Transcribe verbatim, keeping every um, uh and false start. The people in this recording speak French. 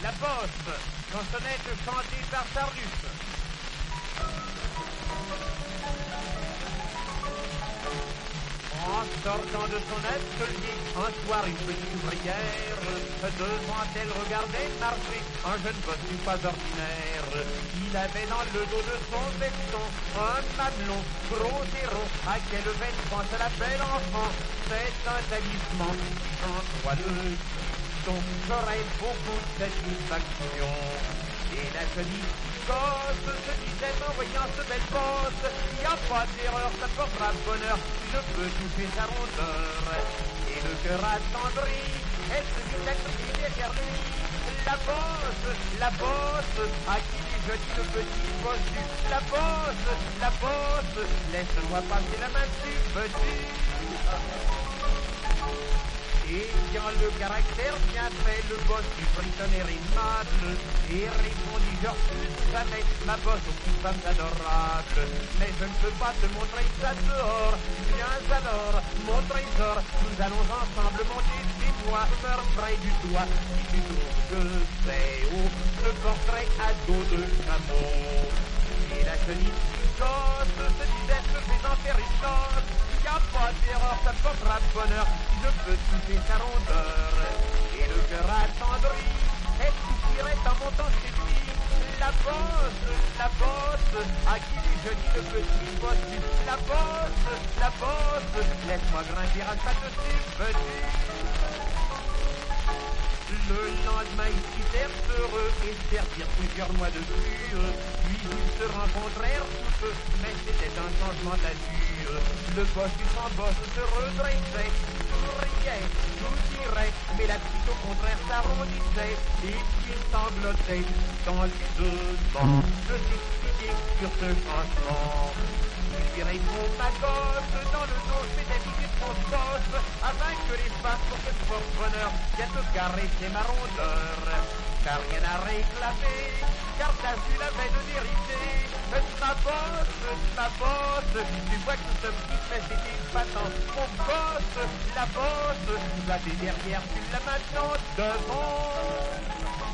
La Bosse, chansonnette chantée par Sardus. En sortant de son atelier, un soir une petite ouvrière, devant elle regardait marcher un jeune boss pas ordinaire. Il avait dans le dos de son veston un mamelon gros et rond. À quel veine pense la belle enfant? C'est un talisman qui j'en le piston. J'aurais beaucoup de satisfaction. Et la jolie gosse se disait en voyant ce bel boss, il n'y a pas d'erreur, ça portera bonheur, je peux toucher sa rondeur. Et le cœur attendri, elle se mit à crier derrière lui. La bosse, la bosse, à qui je dis le petit bossu. La bosse, la bosse, laisse-moi passer la main dessus, petit. Et ayant le caractère bien fait, le boss du prisonnier aimable et répondit, je refuse jamais ma bosse aux petites femmes adorables. Mais je ne peux pas te montrer ça dehors. Viens alors, mon trésor, nous allons ensemble monter chez moi, meurtrer du toit. Si tu trouves que c'est haut, le portrait à dos de chameau. Et la jolie gosse se disait, je vais en faire une noce. Y a pas d'erreur, ça portera bonheur, je peux toucher sa rondeur. Et le cœur attendri, elle suffirait en montant chez lui. La bosse, la bosse, à qui je dis le petit bossu. La bosse, la bosse, laisse-moi grimper à ça dessus, petit. Le lendemain, ils quittèrent heureux et servirent plusieurs mois de plus. Puis ils se rencontrèrent tous eux, mais c'était un changement de la nature. Le boss du sans boss se redressait, souriait, tout tirait, mais la petite au contraire s'arrondissait et puis sanglotait dans les deux dents. Je t'expliquais sur ce changement. Il lui répond ma gosse, dans le dos, je fais des visites qu'on se bosse, afin que les faces pour ce fort bonheur viennent te caresser ma rondeur. T'as rien à réclamer, car t'as vu la veine d'hériter. Ma bosse, ma bosse, tu vois que ce petit fait c'est épatant. Mon boss, la bosse, là t'es derrière, tu l'as maintenant devant.